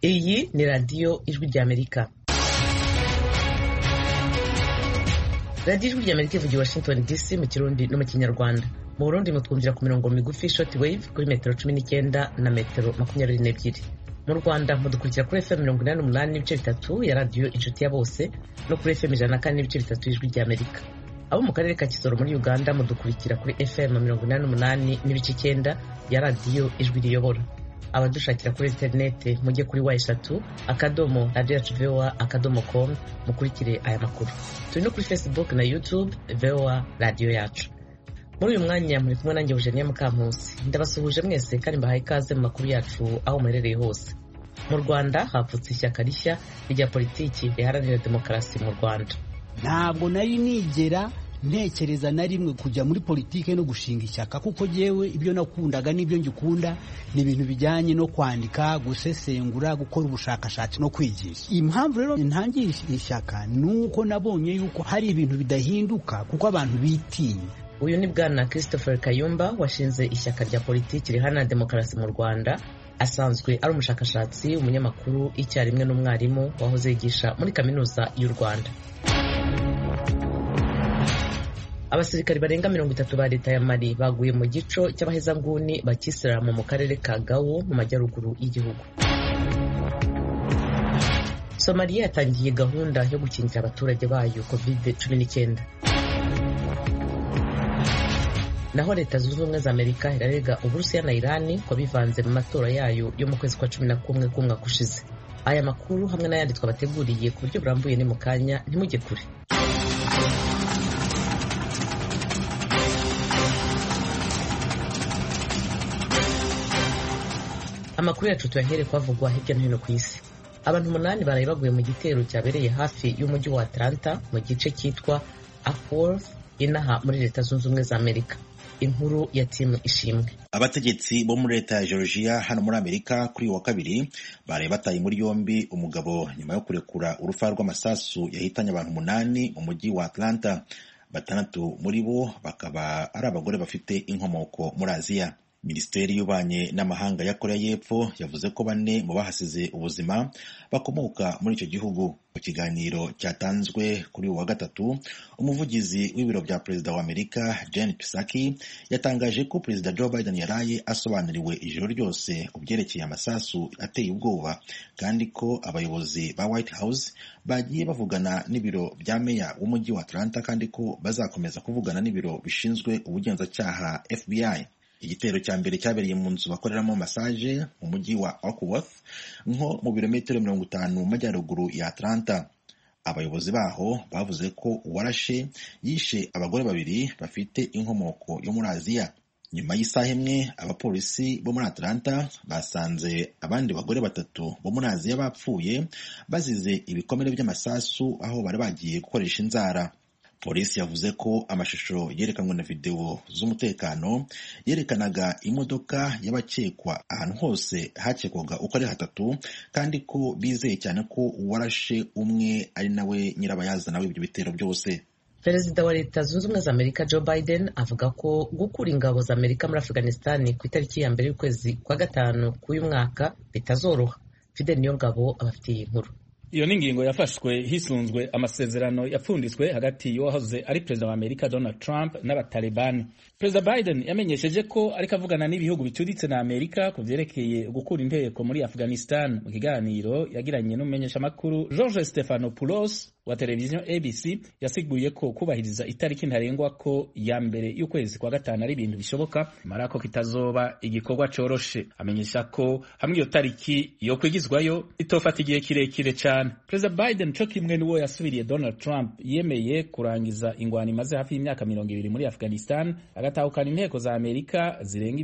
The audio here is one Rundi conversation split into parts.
Iyi ni radiyo ijwi ry'Amerika. Radiyo ijwi ry'Amerika ivugira Washington DC mu Kirundi no mu Kinyarwanda. Mu Burundi mutwumvira ku mirongo migufi shortwave kuri metero 19 na metero 22. Mu Rwanda mudukurikira kuri FM 88.3 ya radiyo Inshuti ya Bose no kuri FM 104.3 ijwi ry'Amerika. Abo mu karere ka Kisoro muri Uganda mudukurikira kuri FM 88.9 ya radiyo Ijwi Riyobora. Abadushakira kuri interinete mujye kuri #3 radio@voa.com mukurikire aya makuru. Turi no kuri Facebook na YouTube VOA Radio Yacu. Muri uyu mwanya muri kumwe nanjye Eugenie Mukampusi. Ndabasuhuje mwese kandi mbahaye ikaze mu makuru yacu aho muherereye hose. Mu Rwanda hapfutse ishyaka rishya rya politiki riharanira demokarasi mu Rwanda. Ntabwo nari nigera ntekereza na rimwe kujya muri politike no gushinga ishyaka, kuko jewe ibyo nakundaga n'ibyo ngikunda ni ibintu bijyanye no kwandika, gusesengura, gukora ubushakashatsi no kwigisha. Impamvu rero ntangiye ishyaka nuko nabonye yuko hari ibintu bidahinduka kuko abantu bitinya. Uyu ni Bwana Christopher Kayumba washinze ishyaka rya politiki riharanira demokarasi mu Rwanda. Asanzwe ari umushakashatsi, umunyamakuru, icyarimwe n'umwarimu wahoze yigisha muri kaminuza y'u Rwanda. Abasirikari barenga 30 ba leta ya Mali baguye mu gico cy'abahezanguni bakisiramu mu karere ka Gao mu majyaruguru y'igihugu. Somalia yatangiye gahunda yo gukingira abaturage bayo COVID-19. Naho Leta Zunze Ubumwe za Amerika irarega Uburusiya na Irani ko bivanze mu matora yayo yo mu kwezi kwa 11 k'umwaka ushize. Aya makuru hamwe n'ayandi twabateguriye ku buryo burambuye ni mu kanya, ntimujye kure. Amakuru yacu tuyahere kwavugwa hirya no hino ku isi. Abantu 8 baraye baguye mu gitero cyabereye hafi y'umujyi wa Atlanta mu gice cyitwa Acworth inaha muri Leta Zunze Ubumwe za Amerika. Inkuru ya timu Ishimwe. Abategetsi bo muri leta ya Georgia hano muri Amerika kuri wa kabiri baraye bataye muri yombi umugabo nyuma yo kurekura urufa rw'amasasu yahitanye abantu 8 mu mujyi wa Atlanta. 6 muri bo bakaba ari abagore bafite inkomoko muri Aziya. Minisiteri y'Ububanyi n'Amahanga ya Korea y'Epfo yavuze ko 4 mu bahasize ubuzima bakomoka muri icyo gihugu. Mu kiganiro cyatanzwe kuri wa gatatu, umuvugizi w'ibiro bya perezida wa Amerika Jen Psaki yatangaje ko perezida Joe Biden yaraye asobanuriwe ijoro ryose ku byerekeye amasasu ateye ubwoba, kandi ko abayobozi ba White House bagiye bavugana n'ibiro bya meya w'umujyi wa Atlanta, kandi ko bazakomeza kuvugana n'ibiro bishinzwe ubugenzacyaha FBI. Igitero cya mbere cyabereye mu nzu bakoreramo massage mu mujyi wa Acworth, nko mu birometero 50 mu majyaruguru ya Atlanta. Abayobozi baho bavuze ko uwarashe yishe abagore 2 bafite inkomoko yo muri Aziya. Nyuma y'isaha imwe, abapolisi bo muri Atlanta basanze abandi bagore 3 bo muri Aziya bapfuye bazize ibikomere by'amasasu aho bari bagiye gukoresha inzara. Polisi yavuze ko amashusho yerekanwe na video z'umutekano yerekanaga imodoka y'abakekwa ahantu hose hakekwaga uko ari 3, kandi ko bizeye cyane ko uwarashe umwe ari nawe nyirabayazana w'ibyo bitero byose. Perezida wa Leta Zunze Ubumwe za Amerika Joe Biden avuga ko gukura ingabo za Amerika muri Afghanistan ku itariki ya mbere y'ukwezi kwa 5 k'uyu mwaka bitazoroha. Fidel Niyongabo abafitiye inkuru. Iyo ningingo yafashwe hisunzwe amasezerano yapfunditswe hagati y'uwahoze ari perezida wa Amerika Donald Trump n'abatalibani. Perezida Biden yamenyesheje ko ariko avugana n'ibihugu bicuditse na Amerika ku vyerekeye gukura inteko muri Afghanistan. Mu kiganiro yagiranye n'umumenyeshamakuru George Stephanopoulos wa televiziyo ABC, yasiguye ko kubahiriza itariki ntarengwa ko ya mbere y'ukwezi kwa 5 ari ibintu bishoboka, mara ko kitazoba igikorwa coroshe. Amenyesha ko hamwe iyo tariki yo kwigizwayo itofata igihe kirekire cyane. Perezida Biden cyo kimwe n'uwo yasubiriye Donald Trump yemeye kurangiza ingwano imaze hafi y'imyaka 20 muri Afghanistan, agatahukana inteko za Amerika zirenga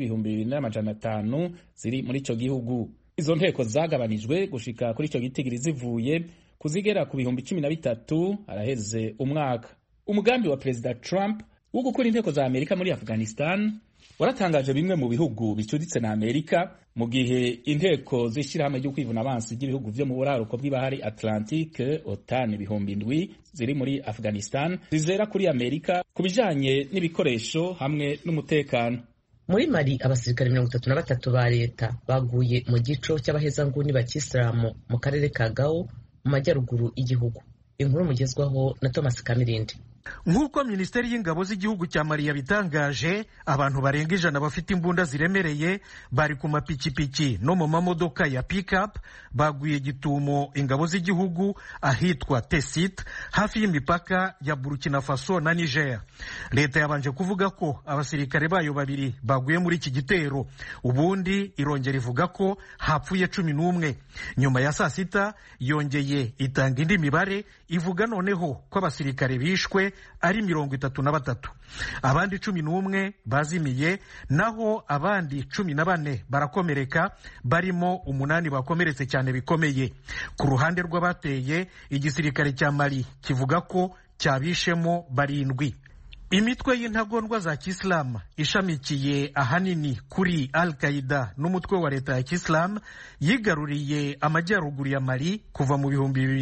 2,500 ziri muri ico gihugu. Izo nteko zagabanijwe gushika kuri ico gitigiri zivuye kuzigera ku 13,000 araheze umwaka. Umugambi wa Perezida Trump wo gukora inteko za Amerika muri Afghanistan waratangaje bimwe mu bihugu bicuditse na Amerika, mu gihe inteko z'ishirahamwe ryo kwivuna abansi ry'ibihugu vyo mu buraruko bw'ibahari Atlantique OTAN 7,000 ziri muri Afghanistan zizera kuri Amerika kubijanye n'ibikoresho hamwe n'umutekano. muri Mali abasirikare 33 ba leta baguye mu gico cy'abahezanguni ba Kisilamu mu karere ka Gao mu majyaruguru y'igihugu. Inkuru mugezwaho na Thomas Kamirindi. Nk'uko Minisiteri y'Ingabo z'igihugu cya Mali yabitangaje, abantu barenga 100 bafite imbunda ziremereye bari ku mapikipiki no mu mamodoka ya pick-up baguye gitumo ingabo z'igihugu ahitwa Tessit hafi y'imipaka ya Burkina Faso na Niger. Leta yabanje kuvuga ko abasirikare bayo babiri baguye muri iki gitero, ubundi irongera ivuga ko hapfuye 11. Nyuma ya saa sita yongeye itanga indi mibare ivuga noneho ko abasirikare bishwe ari 33, abandi 11 bazimiye, naho abandi 14 barakomereka, barimo 8 bakomeretse cyane bikomeye. Ku ruhande rw'abateye, igisirikare cya Mali kivuga ko cyabishemo 7. Imitwe y'intagondwa za Kisilamu ishamikiye ahanini kuri Al-Qaeda n'umutwe wa leta ya Kisilamu yigaruriye amajyaruguru ya Mali kuva mu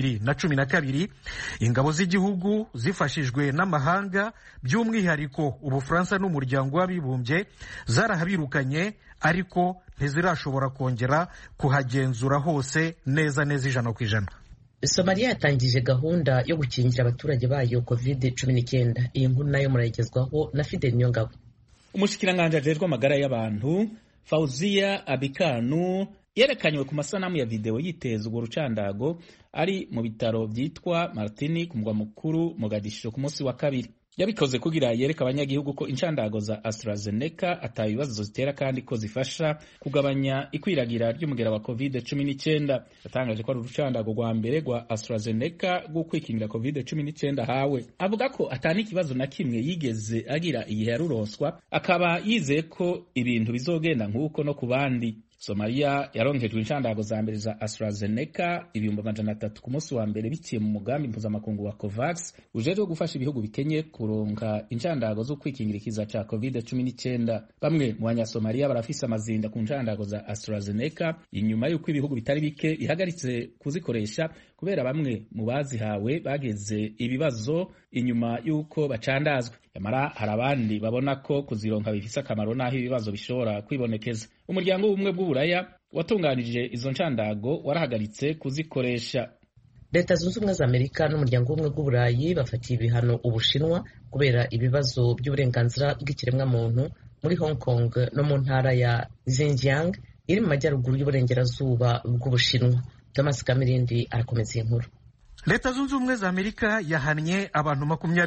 2012. Ingabo z'igihugu zifashijwe n'amahanga, by'umwihariko Ubufaransa n'umuryango w'abibumbye, zarahabirukanye ariko ntizirashobora kongera kuhagenzura hose neza 100%. Somalia yatangije gahunda yo gukingira abaturage bayo COVID-19. Iyi nkuru nayo murayigezwaho na Fidel Nyongabo. Umushikiranganje ajejwe amagara y'abantu Fauzia Abikanu yerekanywe ku masanamu ya video yitezwe urucandago ari mu bitaro byitwa Martini ku mugwa mukuru Mogadishu ku munsi wa kabiri. Yabikoze kugira yereka abanyagihugu ko incandago za AstraZeneca atabibazo zitera kandi ko zifasha kugabanya ikwiragira ry'umugera wa COVID-19. Yatangaje ko ari urucandago rwa mbere rwa AstraZeneca rwo kwikingira COVID-19 hawe. Avuga ko atani kibazo na kimwe yigeze agira igihe yaruronswa, akaba yizeye ko ibintu bizogenda nk'uko no ku bandi. Somalia yaronkejwe incandago za mbere za AstraZeneca 300 ku munsi wa mbere biciye mu mugambi mpuzamakungu wa COVAX ujejwe gufasha ibihugu bikenye kuronka incandago zo kwikingira ikiza ca COVID-19. Bamwe mu banyasomalia barafise amazinda ku ncandago za AstraZeneca inyuma y'uko ibihugu bitari bike bihagaritse kuzikoresha kubera bamwe mu bazihawe bageze ibibazo inyuma y'uko bacandazwe. Yamara hari abandi babona ko kuzironka bifise akamaro naho ibibazo bishobora kwibonekeza. Umuryango w'ubumwe bw'Uburaya watunganije izo ncandago warahagaritse kuzikoresha. Leta Zunze Ubumwe za Amerika n'umuryango w'ubumwe bw'Uburayi bafatiye ibihano Ubushinwa kubera ibibazo by'uburenganzira bw'ikiremwa muntu muri Hong Kong no mu ntara ya Xinjiang iri mu majyaruguru y'uburengerazuba bw'Ubushinwa. Thomas Kamirindi arakomeza inkuru. Leta Zunze Ubumwe za Amerika yahannye abantu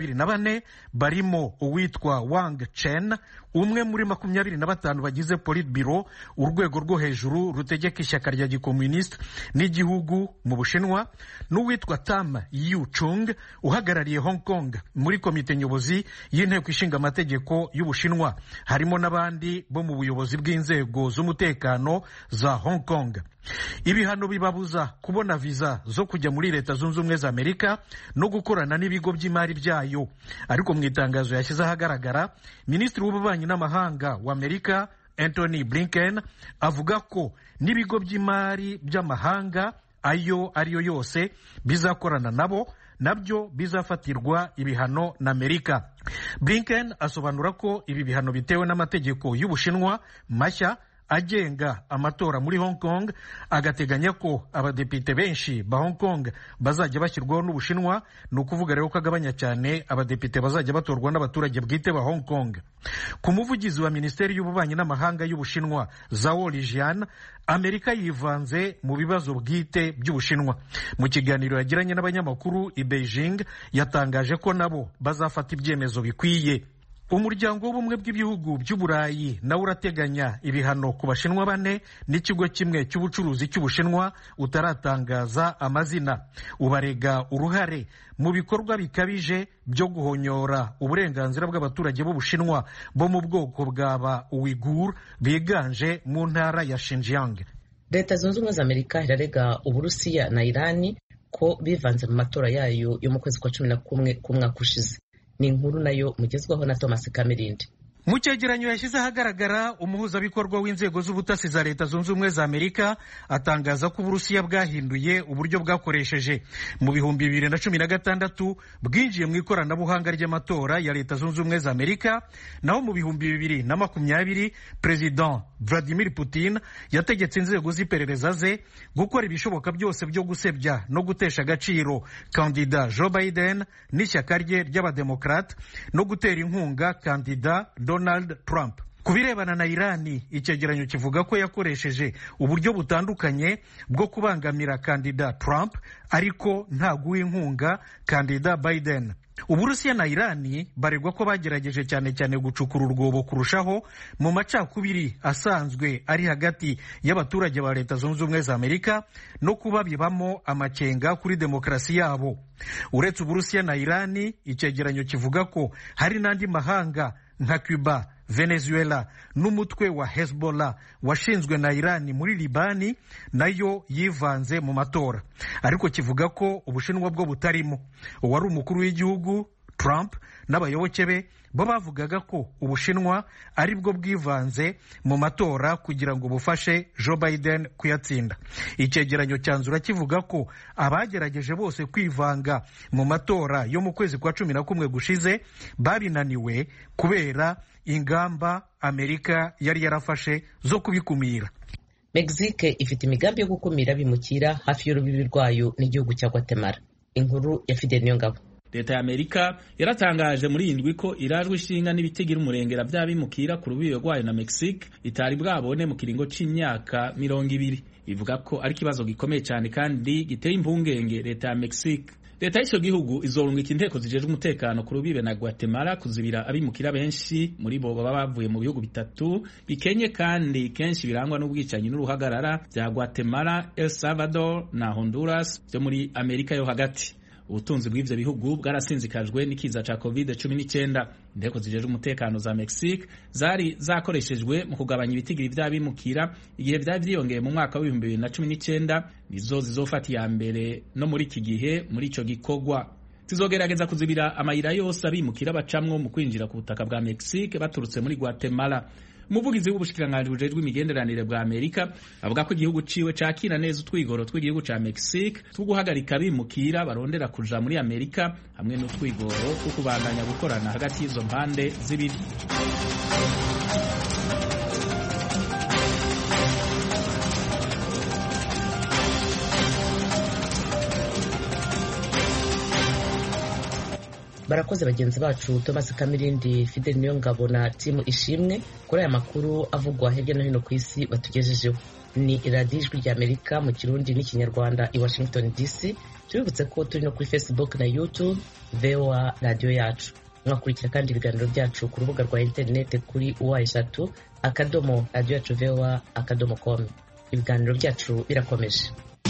24 barimo uwitwa Wang Chen, umwe muri 25 bagize Politburo, urwego rwo hejuru rutegeka ishyaka rya gikomuniste n'igihugu mu Bushinwa, n'uwitwa Tam Yu-chung uhagarariye Hong Kong muri komite nyobozi y'inteko ishinga amategeko y'Ubushinwa. Harimo n'abandi bo mu buyobozi bw'inzego z'umutekano za Hong Kong. Ibihano bibabuza kubona visa zo kujya muri Leta Zunze Ubumwe za Amerika no gukorana n'ibigo by'imari byayo. Ariko mu itangazo yashyize ahagaragara, Minisitiri w'Ububanyi n'Amahanga wa Amerika Anthony Blinken avuga ko n'ibigo by'imari by'amahanga ayo ariyo yose bizakorana nabyo bizafatirwa ibihano na Amerika. Blinken asobanura ko ibi bihano bitewe n'amategeko y'Ubushinwa mashya agenga amatora muri Hong Kong, agateganya ko abadepite benshi ba Hong Kong bazajya bashyirwaho n'Ubushinwa, ni ukuvuga rero ko agabanya cyane abadepite bazajya batorwa n'abaturage bwite ba Hong Kong. Ku muvugizi wa Minisiteri y'Ububanyi n'Amahanga y'Ubushinwa Zhao Lijian, Amerika yivanze mu bibazo bwite by'Ubushinwa. Mu kiganiro yagiranye n'abanyamakuru i Beijing, yatangaje ko nabo bazafata ibyemezo bikwiye. Umuryango w'ubumwe bw'ibihugu by'Uburayi nawe urateganya ibihano ku Bashinwa 4 n'ikigo kimwe cy'ubucuruzi cy'Ubushinwa utaratangaza amazina. Ubarega uruhare mu bikorwa bikabije byo guhonyora uburenganzira bw'abaturage b'Ubushinwa bo mu bwoko bw'aba Uighur biganje mu ntara ya Xinjiang. Leta Zunze Ubumwe za Amerika irarega Uburusiya na Irani ko bivanze mu matora yayo yo mu kwezi kwa 11 k'umwaka ushize. Ni inkuru nayo mugezwaho na Thomas Kamirindi. mu cyegeranyo yashyize ahagaragara umuhuzabikorwa w'inzego z'ubutasi za leta zunze ubumwe za amerika atangaza ko uburusiya bwahinduye uburyo bwakoresheje mu bihumbi 2016 bwinjiye mu ikoranabuhanga ry'amatora ya leta zunze ubumwe za amerika, naho mu bihumbi 2020 President Vladimir Putin yategetse inzego z'iperereza ze gukora ibishoboka byose byo gusebya no gutesha agaciro kandida Joe Biden n'ishyaka rye ry'abademokrate no gutera inkunga kandida Donald Trump. Ku birebana na Irani, icyegeranyo kivuga ko yakoresheje uburyo butandukanye bwo kubangamira kandida Trump ariko nta guha inkunga kandida Biden. Uburusiya na Irani baregwa ko bagerageje cyane cyane gucukura urwobo kurushaho mu macakubiri asanzwe ari hagati y'abaturage ba leta zunze ubumwe za Amerika no kubabibamo amakenga kuri demokarasi yabo. Uretse Uburusiya na Irani, icyegeranyo kivuga ko hari n'andi mahanga nka Cuba, Venezuela n'umutwe wa Hezbollah washinzwe na Irani muri Libani nayo yivanze mu matora, ariko kivuga ko Ubushinwa bwo butarimo. Uwari umukuru w'igihugu Trump n'abayoboke be bo bavugaga ko Ubushinwa ari bwo bwivanze mu matora kugira ngo bufashe Joe Biden kuyatsinda. Icyegeranyo cyanzura kivuga ko abagerageje bose kwivanga mu matora yo mu kwezi kwa 11 gushize babinaniwe kubera ingamba Amerika yari yarafashe zo kubikumira. Mexique ifite imigambi yo gukumira bimukira hafi y'urubibi rwayo n'igihugu cya Guatemala. Inkuru ya Fidel Niyongabo. Leta ya Amerika yaratangaje muri indwi ko irajwe ishinga n'ibitigira umurengera by'abimukira ku rubibe rwayo na Mexique itari bwabone mu kiringo c'imyaka 200. Ivuga ko ari kibazo gikomeye cyane kandi giteye impungenge leta ya Mexique. Leta y'icyo gihugu izorungika inteko zijejwe umutekano ku rubibe na Guatemala kuzibira abimukira benshi muri bo baba bavuye mu bihugu bitatu bikenye kandi kenshi birangwa n'ubwicanyi n'uruhagarara bya Guatemala, El Salvador na Honduras byo muri Amerika yo hagati. Ubutunzi bw'ivyo bihugu bwarasinzikajwe n'ikiza ca COVID-19. Inteko zijejwe umutekano za Mexique zari zakoreshejwe mu kugabanya ibitigiri vy'abimukira igihe vyiyongeye mu mwaka wa 2019, nizo zizofata ya mbere no muri iki gihe muri ico gikorwa. Zizogerageza kuzibira amayira yose abimukira bacamwo mu kwinjira ku butaka bwa Mexique baturutse muri Guatemala. Umuvugizi w'ubushikiranganji bujejwe imigenderanire bwa Amerika avuga ko igihugu ciwe cakira neza utwigoro tw'igihugu ca Mexique two guhagarika abimukira barondera kuja muri Amerika hamwe n'utwigoro two kubandanya gukorana hagati y'izo mpande zibiri. Barakoze bagenzi bacu Thomas Kamirindi, Fidel Niyongabo na timu ishimwe kuri aya makuru avugwa hirya no hino ku isi batugejejeho. Ni Radio Ijwi rya Amerika mu Kirundi n'Ikinyarwanda i Washington DC. Tubibutse ko turi no kuri Facebook na YouTube VOA Radio yacu. Mwakurikira kandi ibiganiro byacu ku rubuga rwa internet kuri wa3.radio.voa.com. Ibiganiro byacu birakomeje.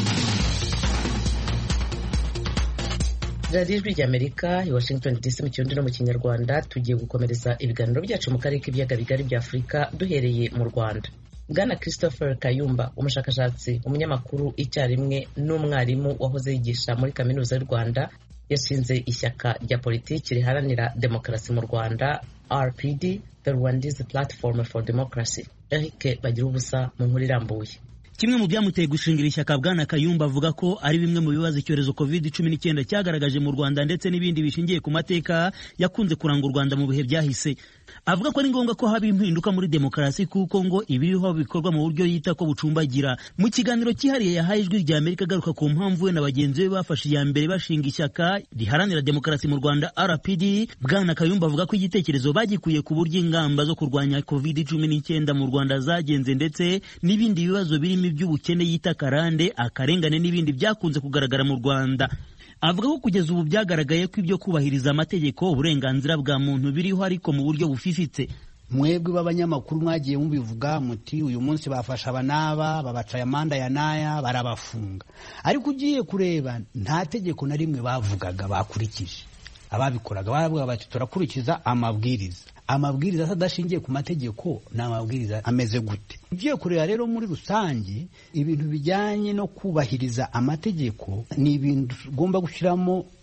Radio Ijwi rya Amerika i Washington DC mu Kirundi no mu Kinyarwanda. Tugiye gukomereza ibiganiro byacu mu karere k'ibiyaga bigari bya Afurika duhereye mu Rwanda. Bwana Christopher Kayumba, umushakashatsi, umunyamakuru icyarimwe n'umwarimu wahoze yigisha muri Kaminuza y'u Rwanda, yashinze ishyaka rya politiki riharanira demokarasi mu Rwanda, RPD, the Rwandese Platform for Democracy. Eric Bagirubusa mu nkuru irambuye. Kimwe mu byamuteye gushingira ishyaka Bwana Kayumba avuga ko ari bimwe mu bibazo icyorezo COVID-19 cyagaragaje mu Rwanda ndetse n'ibindi bishingiye ku mateka yakunze kuranga u Rwanda mu bihe byahise. Avuga ko ari ngombwa ko haba impinduka muri demokarasi kuko ngo ibiriho bikorwa mu buryo yita ko bucumbagira. Mu kiganiro cyihariye yahaye Ijwi rya Amerika agaruka ku mpamvu we na bagenzi be bafashe iya mbere bashinga ishyaka riharanira demokarasi mu Rwanda RPD, Bwana Kayumba avuga ko igitekerezo bagikuye ku buryo ingamba zo kurwanya COVID-19 mu Rwanda zagenze ndetse n'ibindi bibazo birimo iby'ubukene yita karande, akarengane n'ibindi byakunze kugaragara mu Rwanda. Avuga ko kugeza ubu byagaragaye ko ibyo kubahiriza amategeko, uburenganzira bwa muntu biriho ariko mu buryo bufifitse. Mwebwe b'abanyamakuru mwagiye mubivuga muti uyu munsi bafasha abanaba babacaye amanda ya naya barabafunga, ariko ugiye kureba nta tegeko na rimwe bavugaga bakurikije. Ababikoraga baravuga bati turakurikiza amabwiriza. Amabwiriza adashingiye ku mategeko n'amabwiriza ameze gute? Ugiye kureba rero muri rusange ibintu bijyanye no kubahiriza amategeko ni ibintu ugomba gushyiramo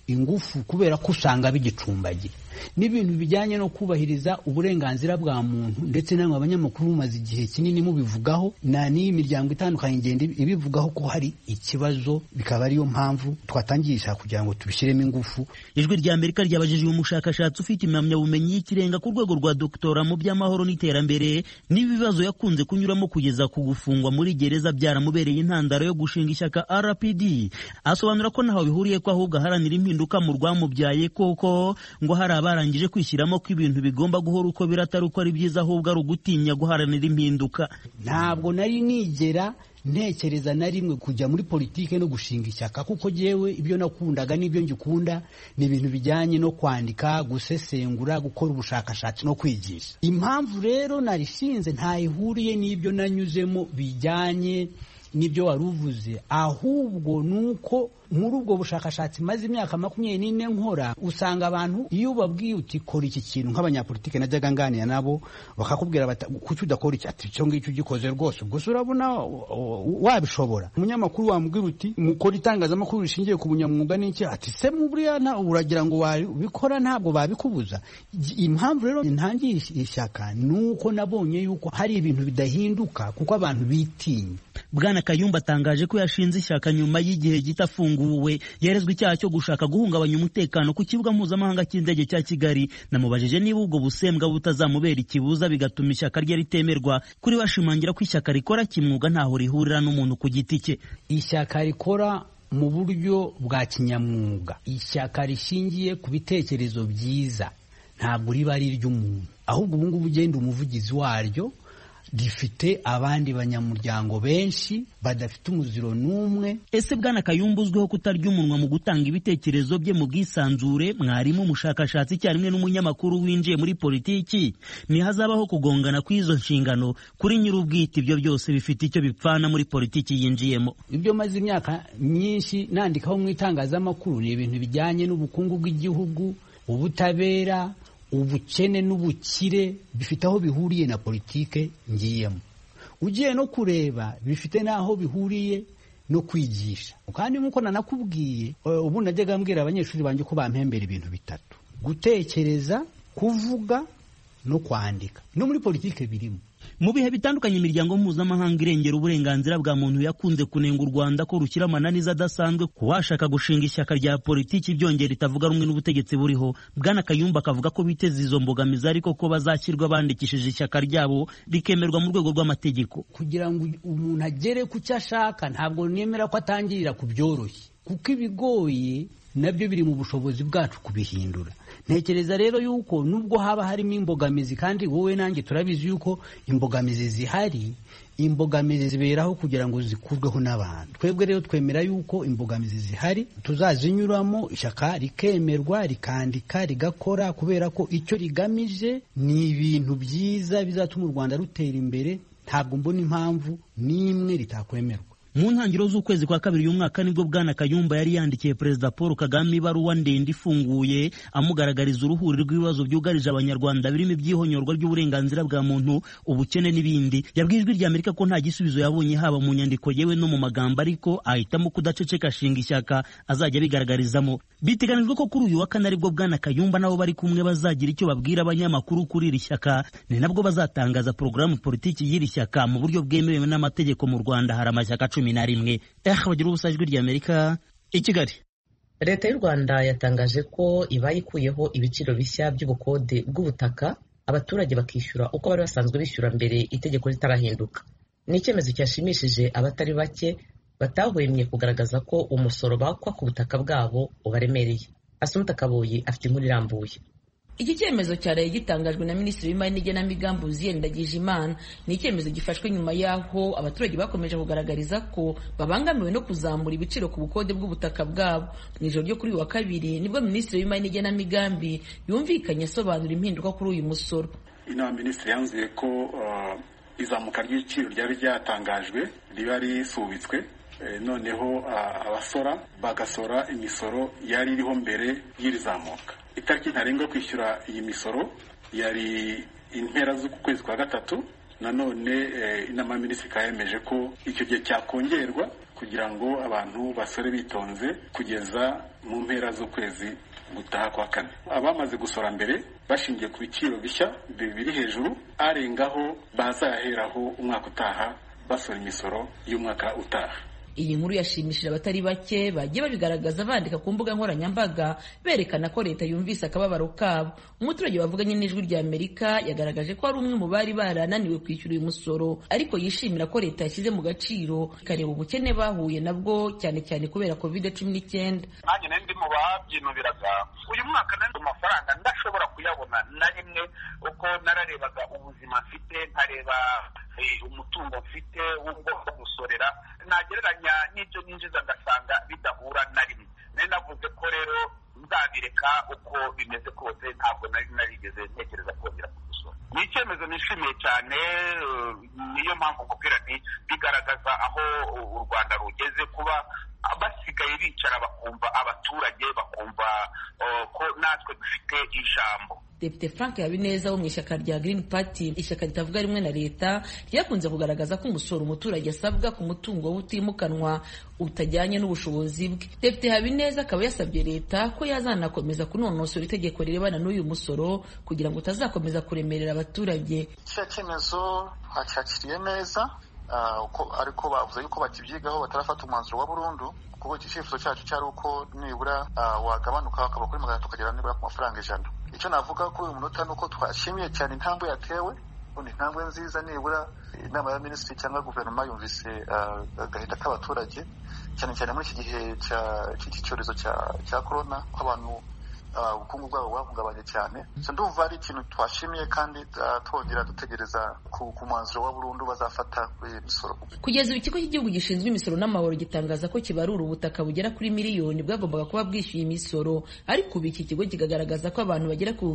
ingufu kubera ko usanga bigicumbagira. N'ibintu bijyanye no kubahiriza uburenganzira bwa muntu ndetse namwe abanyamakuru mumaze igihe kinini mubivugaho, n'iyi miryango itandukanye igenda ibivugaho ko hari ikibazo, bikaba ariyo mpamvu twatangisha kugira ngo tubishyiremo ingufu. Ijwi rya Amerika ryabajije uyu mushakashatsi ufite impamyabumenyi y'ikirenga ku rwego rwa doktora mu by'amahoro n'iterambere n'ibibazo yakunze kunyuramo kugeza ku gufungwa muri gereza byaramubereye intandaro yo gushinga ishyaka RPD. Asobanura ko ntaho bihuriye ko ahubwo aharanira impinduka mu rwamubyaye, koko ngo hari barangije kwishyiramo ko ibintu bigomba guhora uko biratari uko ari byiza, ahubwo ari ugutinya guharanira impinduka. Ntabwo nari nigera ntekereza na rimwe kujya muri politike no gushinga ishyaka, kuko jewe ibyo nakundaga n'ibyo ngikunda ni ibintu bijyanye no kwandika, gusesengura, gukora ubushakashatsi no kwigisha. Impamvu rero narishinze ntayihuriye n'ibyo nanyuzemo bijyanye n'ibyo waruvuze, ahubwo nuko muri ubwo bushakashatsi maze imyaka 24 nkora, usanga abantu iyo babwiye uti kora iki kintu, nk'abanyapolitike najyaga nganira nabo bakakubwira kuki udakora iki, ati cyo ngicyo ugikoze rwose gusa urabona wabishobora. Umunyamakuru wamubwira uti mukora itangazamakuru rishingiye ku bunyamwuga n'iki, ati se muburiya uragira ngo wabikora ntabwo babikubuza. Impamvu rero ntangiye ishyaka nuko nabonye yuko hari ibintu bidahinduka kuko abantu bitinya. Bwana Kayumba atangaje ko yashinze ishyaka nyuma y'igihe gitafunguwe yerezwe icyaha cyo gushaka guhungabanya umutekano ku kibuga mpuzamahanga cy'indege cya Kigali. Namubajije niba ubwo busembwa butazamubera ikibuza bigatuma ishyaka rye ritemerwa. Kuri bashimangira ko ishyaka rikora kimwuga ntaho rihurira n'umuntu ku giti cye. Ishyaka rikora mu buryo bwa kinyamwuga, ishyaka rishingiye ku bitekerezo byiza, ntabwo riba ari iry'umuntu, ahubwo ubu ngubu ugenda umuvugizi waryo rifite abandi banyamuryango benshi badafite umuziro n'umwe. Ese Bwana Kayumba uzwiho kutarya umunwa mu gutanga ibitekerezo bye mu bwisanzure, mwarimu, umushakashatsi cyarimwe n'umunyamakuru winjiye muri politiki, ntihazabaho kugongana kw'izo nshingano kuri nyir'ubwite? Ibyo byose bifite icyo bipfana muri politiki yinjiyemo. Ibyo maze imyaka myinshi nandikaho mu itangazamakuru ni ibintu bijyanye n'ubukungu bw'igihugu, ubutabera, ubukene n'ubukire, bifite aho bihuriye na politike ngiyemo. Ugiye no kureba bifite naho bihuriye no kwigisha. Kandi nkuko nanakubwiye, ubu najyaga mbwira abanyeshuri banjye ko bampembera ibintu bitatu: gutekereza, kuvuga no kwandika. No muri politike birimo. Mu bihe bitandukanye imiryango mpuzamahanga irengera uburenganzira bwa muntu yakunze kunenga u Rwanda ko rushyira amananiza adasanzwe ku washaka gushinga ishyaka rya politiki byongera ritavuga rumwe n'ubutegetsi buriho. Bwana Kayumba akavuga ko biteze izo mbogamizi ariko ko bazashyirwa bandikishije ishyaka ryabo rikemerwa mu rwego rw'amategeko. Kugira ngo umuntu agere ku cyo ashaka ntabwo nemera ko atangirira ku byoroshye, kuko ibigoye nabyo biri mu bushobozi bwacu kubihindura. Ntekereza rero yuko nubwo haba harimo imbogamizi, kandi wowe nanjye turabizi yuko imbogamizi zihari, imbogamizi ziberaho kugira ngo zikurweho n'abantu. Twebwe rero twemera yuko imbogamizi zihari tuzazinyuramo, ishyaka rikemerwa, rikandika, rigakora, kubera ko icyo rigamije ni ibintu byiza bizatuma u Rwanda rutera imbere. Ntabwo mbona impamvu n'imwe ritakwemerwa. Mu ntangiriro z'ukwezi kwa kabiri y'umwaka nibwo Bwana Kayumba yari yandikiye Perezida Paul Kagame ibaruwa ndende ifunguye amugaragariza uruhuri rw'ibibazo byugarije Abanyarwanda birimo ibyihonyorwa ry'uburenganzira bwa muntu, ubukene n'ibindi. Yabwiye Ijwi rya Amerika ko nta gisubizo yabonye haba mu nyandiko yewe no mu magambo, ariko ahitamo kudaceceka ashinga ishyaka azajya bigaragarizamo. Biteganijwe ko kuri uyu wa kane aribwo Bwana Kayumba nabo bari kumwe bazagira icyo babwira abanyamakuru kuri iri shyaka. Ni nabwo bazatangaza porogaramu politiki y'iri shyaka mu buryo bwemewe n'amategeko. Mu Rwanda hari amashyaka 11. Bagira ubusa Ijwi rya Amerika i Kigali. Leta y'u Rwanda yatangaje ko ibayikuyeho ibiciro bishya by'ubukode bw'ubutaka, abaturage bakishyura uko bari basanzwe bishyura mbere itegeko ritarahinduka. Ni icyemezo cyashimishije abatari bake batahwemye kugaragaza ko umusoro bakwa ku butaka bwabo ubaremereye. Asumta Kaboyi afite inkuru irambuye. Iki cyemezo cyaraye gitangajwe na Minisitiri w'Imari n'Igenamigambi Uzziel Ndagijimana. Ni icyemezo gifashwe nyuma y'aho abaturage bakomeje kugaragariza ko babangamiwe no kuzamura ibiciro ku bukode bw'ubutaka bwabo. Mu ijoro ryo kuri wa kabiri nibwo Minisitiri w'Imari n'Igenamigambi yumvikanye asobanura impinduka kuri uyu musoro. Inama Minisitiri yanzuye ko izamuka ry'ibiciro ryari ryatangajwe riba risubitswe, noneho abasora bagasora imisoro yari iriho mbere y'irizamuka. Itariki ntarengwa kwishyura iyi misoro yari impera z'ukwezi kwa gatatu nanone inama y'aminisitiri ikaba yemeje ko icyo gihe cyakongerwa kugira ngo abantu basore bitonze kugeza mu mpera z'ukwezi gutaha kwa kane. Abamaze gusora mbere bashingiye ku biciro bishya biri hejuru arengaho bazaheraho umwaka utaha basora imisoro y'umwaka utaha. Iyi nkuru yashimishije abatari bake bagiye babigaragaza bandika ku mbuga nkoranyambaga berekana ko leta yumvise akababaro kabo. Umuturage wavuganye n'Ijwi rya Amerika yagaragaje ko ari umwe mu bari barananiwe kwishyura uyu musoro, ariko yishimira ko leta yashyize mu gaciro ikareba ubukene bahuye nabwo cyane cyane kubera COVID-19. Nanjye ndi mu babyinubiraga uyu mwaka nandi amafaranga ndashobora kuyabona na rimwe uko nararebaga ubuzima mfite nkareba umutungo mfite w'ubwo gusorera nagereranya n'ibyo ninjiza ngasanga bidahura na rimwe. Nari navuze ko rero nzabireka uko bimeze kose, ntabwo narigeze ntekereza kongera kugusora. Ni icyemezo nishimiye cyane, niyo mpamvu nkubwira nti bigaragaza aho u Rwanda rugeze, kuba basigaye bicara bakumva abaturage, bakumva ko natwe dufite ijambo. Depite Frank Habineza wo mu ishyaka rya Green Party, ishyaka ritavuga rimwe na leta, ryakunze kugaragaza ko umusoro umuturage asabwa ku mutungo utimukanwa utajyanye n'ubushobozi bwe. Depite Habineza akaba yasabye leta ko yazanakomeza kunonosora itegeko rirebana n'uyu musoro kugira ngo utazakomeza kuremerera abaturage. Iki cyemezo cyakiriye neza, ariko bavuze yuko bakibyigaho batarafata umwanzuro wa burundu, kuko icyifuzo cyacu cyari uko nibura wagabanuka akaba kuri 100 tukagera nibura ku mafaranga 100. Icyo navuga kuri uyu munota nuko twashimiye cyane intambwe yatewe, undi intambwe nziza nibura inama y'aminisitiri cyangwa guverinoma yumvise agahinda k'abaturage, cyane cyane muri iki gihe cy'iki cyorezo cya corona, ko abantu ubukungu bwabo bwahungabanye cyane. Ndumva ari ikintu twashimiye kandi twongera dutegereza ku mwanzuro wa burundu bazafata kuri imisoro. Kugeza ikigo cy'igihugu gishinzwe imisoro n'amahoro gitangaza ko kibarura ubutaka bugera kuri miliyoni bwagombaga kuba bwishyuye imisoro, ariko ubu iki kigo kigaragaza ko abantu bagera ku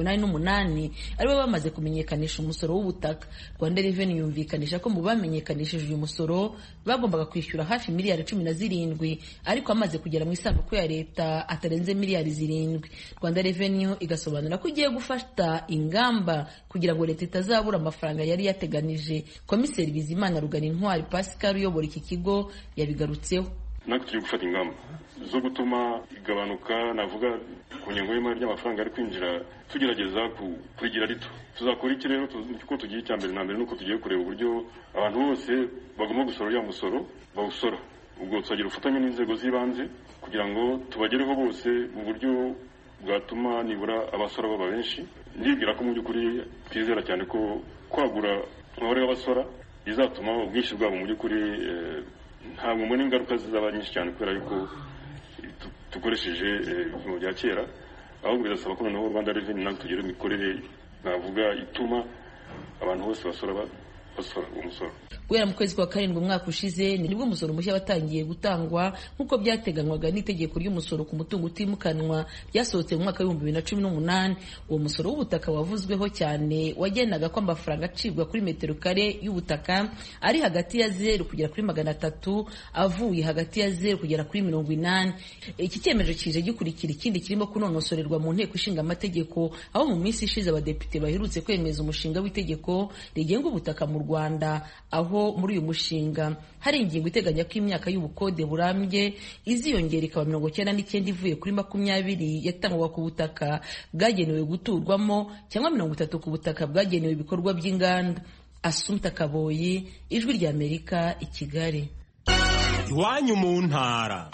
188 aribo bamaze kumenyekanisha umusoro w'ubutaka. Rwanda Revenue yumvikanisha ko mu bamenyekanishije uyu musoro bagombaga kwishyura hafi miliyari 17, ariko amaze kugera mu isanduku ya leta atarenze miliyari 7. Rwanda Revenue igasobanura ko igiye gufata ingamba kugira ngo leta itazabura amafaranga yari yateganije. Komiseri Bizimana Ruganintwari Pascal uyobora iki kigo yabigarutseho. Natwe turi gufata ingamba zo gutuma igabanuka, navuga ku ngengo y'imari y'amafaranga ari kwinjira, tugerageza kurigira rito. Tuzakora iki rero? Kuko tugiye icyambere na mbere nuko tugiye kureba uburyo abantu bose bagomba gusora ya musoro bawusora. Ubwo tuzagira ubufatanye n'inzego z'ibanze kugira ngo tubagereho bose mu buryo bwatuma nibura abasora baba benshi. Ndibwira ko mu by'ukuri twizera cyane ko kwagura umubare w'abasora bizatuma ubwinshi bwabo mu by'ukuri ntabwo mbona ingaruka zizaba nyinshi cyane, kubera yuko dukoresheje ibipimo bya kera, ahubwo bizasaba ko noneho Rwanda Revenue natwe tugira imikorere navuga ituma abantu bose basora uwo musoro. Guhera mu kwezi kwa karindwi umwaka ushize nibwo umusoro mushya watangiye gutangwa nk'uko byateganywaga n'itegeko ry'umusoro ku mutungo utimukanwa ryasohotse mu mwaka w'2018. Uwo musoro w'ubutaka wavuzweho cyane wagenaga ko amafaranga acibwa kuri metero kare y'ubutaka ari hagati ya 0 kugera kuri 300, avuye hagati ya 0 kugera kuri 80. Iki cyemezo kije gikurikira ikindi kirimo kunonosorerwa mu nteko ishinga amategeko, aho mu minsi ishize abadepite baherutse kwemeza umushinga w'itegeko rigenga ubutaka mu Rwanda, aho muri uyu mushinga hari ingingo iteganya ko imyaka y'ubukode burambye iziyongera ikaba 99 ivuye kuri 20 yatangwaga ku butaka bwagenewe guturwamo cyangwa 30 ku butaka bwagenewe ibikorwa by'inganda. Assumpta Kaboyi, Ijwi rya Amerika, i Kigali. Iwanyu mu ntara.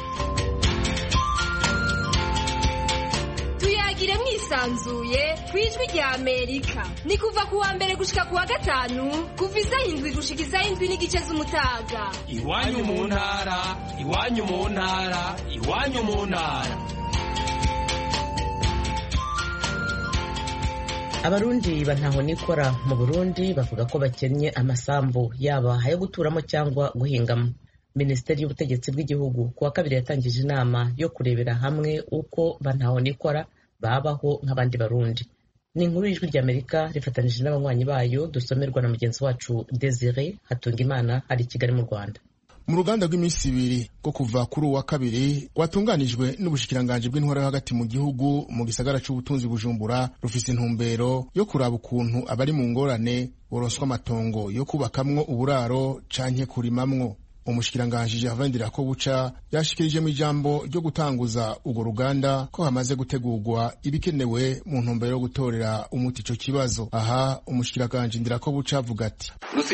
Tuyagire mwisanzuye ku Ijwi rya Amerika. Ni kuva ku wa mbere gushika ku wa gatanu, kuva 7 gushika 7:30 z'umutaga. Iwanyu mu ntara, iwanyu mu ntara, iwanyu mu ntara. Abarundi bantaho nikora mu Burundi bavuga ko bakennye amasambu yaba ayo guturamo cyangwa guhingamo. Minisiteri y'ubutegetsi bw'igihugu kuwa kabiri yatangije inama yo kurebera hamwe uko bantaho nikora babaho nk'abandi Barundi. Ni inkuru y'Ijwi rya Amerika rifatanije n'abanywanyi bayo, dusomerwa na mugenzi wacu Desire Hatungimana ari Kigali mu Rwanda. mu ruganda rw'iminsi ibiri rwo kuva kuri uwa kabiri rwatunganijwe n'ubushikiranganji bw'intwaro yo hagati mu gihugu mu gisagara c'ubutunzi Bujumbura, rufise intumbero yo kuraba ukuntu abari mu ngorane boronswa amatongo yo kubakamwo uburaro canke kurimamwo. Umushikiranganji Gervais Ndirakobuca yashikirije mu ijambo ryo gutanguza urwo ruganda ko hamaze gutegurwa ibikenewe mu ntumbero yo gutorera umuti ico kibazo. Aha umushikiranganji Ndirakobuca avuga ati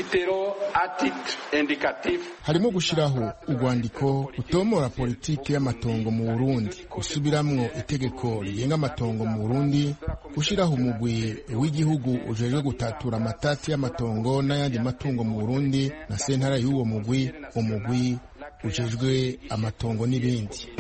harimo gushiraho urwandiko rutomora politike y'amatongo mu Burundi, gusubiramwo itegeko rigenga amatongo mu Burundi, gushiraho umugwi w'igihugu ujejwe gutatura amatati y'amatongo n'ayandi matungo mu Burundi na sentara y'uwo mugwi ujejwe amatongo n'ibindi.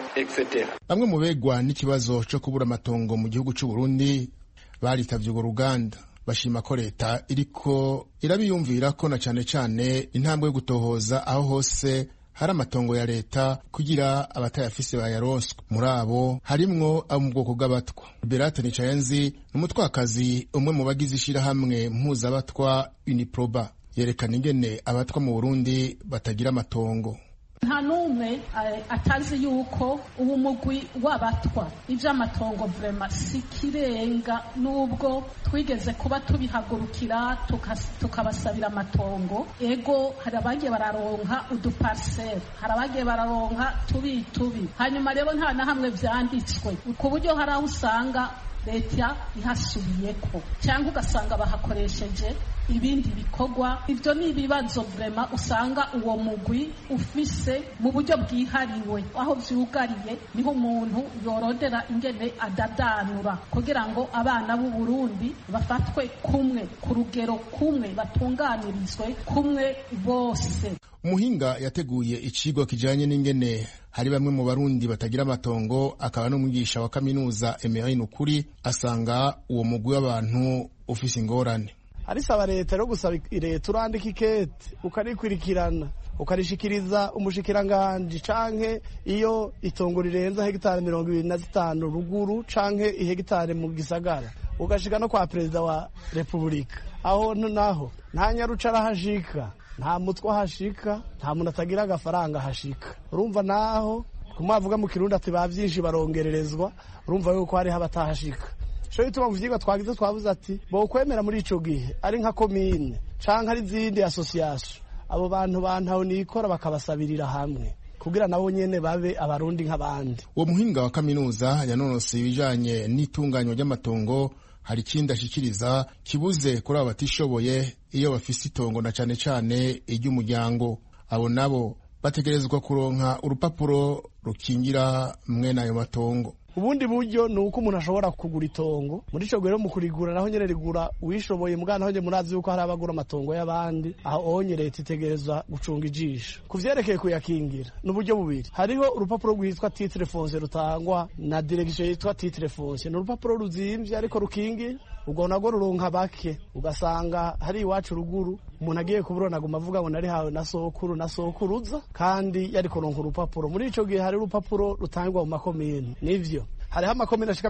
Bamwe mu begwa n'ikibazo cyo kubura amatongo mu gihugu c'u Burundi baritavye urwo ruganda, bashima ko leta iriko irabiyumvira ko na cane cane intambwe yo gutohoza aho hose hari amatongo ya leta kugira abatayafise bayaronswe. Muri abo harimwo abo mu bwoko bw'abatwa. Berate Nicayenzi n'umutwakazi umwe mu bagize ishirahamwe mpuzabatwa Uniproba, yerekana ingene abatwa mu Burundi batagira amatongo. Nta numwe atazi yuko ubu mugwi w'abatwa ivy'amatongo vrema sikirenga, nubwo twigeze kuba tubihagurukira tukabasabira amatongo. Ego hari abagiye bararonka uduparcelle, hari abagiye bararonka tubi, hanyuma rero nta na hamwe vyanditswe, ku buryo hari aho usanga leta ihasubiyeko cyangwa ugasanga bahakoresheje ibindi bikorwa. Ivyo ni ibibazo vrema usanga uwo mugwi ufise mu buryo bwihariwe. Aho vyugariye niho umuntu yorodera ingene adadanura kugira ngo abana b'u Burundi bafatwe kumwe, ku rugero kumwe, batunganirizwe kumwe bose. Umuhinga yateguye icigwa kijanye n'ingene hari bamwe mu Barundi batagira amatongo, akaba n'umwigisha wa kaminuza Emery Nukuri, asanga uwo mugwi w'abantu ufise ingorane. Arisaba leta rero gusaba leta urandika ikete ukarikurikirana ukarishikiriza umushikiranganje, canke iyo itongo rirenza hegitari 25 ruguru canke ihegitari mu gisagara ugashika no kwa perezida wa Republika. Aho naho nta nyaruca arahashika, nta mutwe hashika, nta muntu atagira agafaranga hashika. Urumva naho kumavuga mu Kirundi ati bavyinshi barongererezwa, urumva yuko hari habatahashika. Sho ituma mu vyigwa twagize twavuze ati bo kwemera muri ico gihe ari nka komine canke ari zindi association, abo bantu bantaho nikora bakabasabirira hamwe kugira nabo nyene babe abarundi nk'abandi. Uwo muhinga wa kaminuza yanonose ibijanye n'itunganywa ry'amatongo hari ikindi ashikiriza kibuze kuri abo batishoboye iyo bafise itongo na cane cane iry'umuryango. Abo nabo bategerezwa kuronka urupapuro rukingira mwene ayo matongo. Ubundi buryo ni uko umuntu ashobora kugura itongo, muri ico gihe mu kurigura naho nyene rigura uwishoboye, mugana naho murazi yuko hari abagura amatongo y'abandi, aho onye leta itegerezwa gucunga ijisho. Kuvyerekeye kuyakingira n'uburyo bubiri, hariho urupapuro rwitwa titre foncier rutangwa na direction yitwa titre foncier, n'urupapuro ruzimvye ariko rukingira, ubwo nago ruronka bake, ugasanga hari iwacu ruguru umuntu agiye kuburona aguma avuga ngo nari hawe na sokuru na sokuruza, kandi yari kuronka urupapuro. Muri ico gihe hari urupapuro rutangwa mu makomine, nivyo hariho amakomine ashika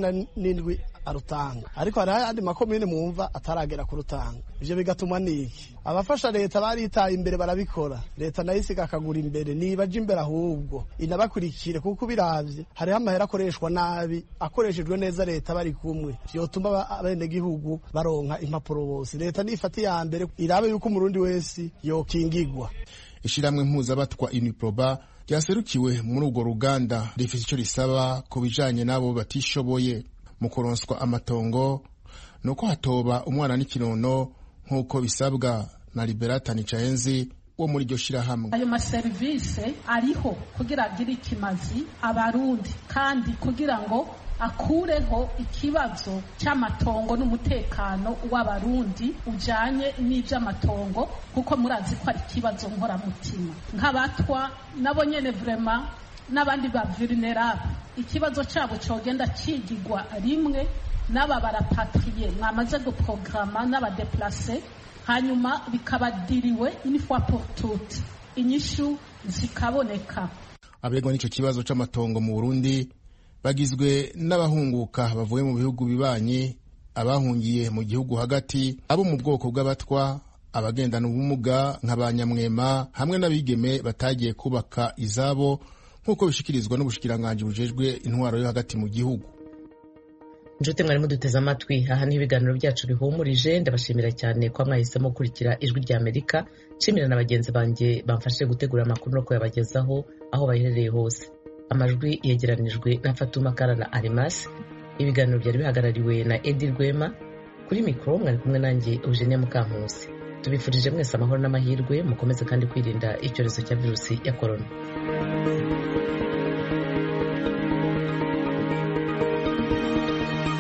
97 arutanga, ariko hari ayandi makomine mwumva ataragera kurutanga. Ivyo bigatuma niki abafasha leta baritaye imbere barabikora, leta nayo isiga akagura imbere, nibaje imbere ahubwo inabakurikire, kuko biravye hariho amahera akoreshwa nabi. Akoreshejwe neza leta bari kumwe vyotuma abene gihugu baronka impapuro bose. Leta nifati ya mbere irabe yuko umurundi wese yokingigwa. Ishiramwe mpuzabatwa Uniproba ryaserukiwe muri urwo ruganda rifise ico risaba ku bijanye n'abo batishoboye mu kuronswa amatongo, nuko hatoba umwana n'ikinono nk'uko bisabwa na Liberata Nicayenzi wo muri iryo shirahamwe. Ayo maserivise ariho kugira agire ikimazi abarundi, kandi kugira ngo akureho ikibazo cy'amatongo n'umutekano w'abarundi ujanye n'ivy'amatongo, kuko murazi ko ari ikibazo nkoramutima. Nk'abatwa nabo nyene vrema n'abandi ba vulnerable, ikibazo cyabo cogenda cigigwa rimwe n'aba barapatriye mwamaze guprograma n'abadeplace, hanyuma bikabadiriwe une fois pour toutes, inyishu zikaboneka. Abegwa n'ico kibazo c'amatongo mu Burundi bagizwe n'abahunguka bavuye mu bihugu bibanyi, abahungiye mu gihugu hagati, abo mu bwoko bw'abatwa, abagendana ubumuga nk'abanyamwema hamwe n'abigeme batagiye kubaka izabo nk'uko bishikirizwa n'ubushikiranganji bujejwe intwaro yo hagati mu gihugu. Inshuti mwari muduteze amatwi, aha niho ibiganiro byacu bihumurije. Ndabashimira cyane ko mwahisemo gukurikira Ijwi rya Amerika. Nshimira na bagenzi banjye bamfashije gutegura amakuru no kuyabagezaho aho baherereye hose. Amajwi yegeranijwe na Fatuma Kara na Arimas. Ibiganiro byari bihagarariwe na Edi Rwema. Kuri mikoro mwari kumwe nanjye Eugenie Mukankusi. Tubifurije mwese amahoro n'amahirwe, mukomeze kandi kwirinda icyorezo cya virusi ya corona.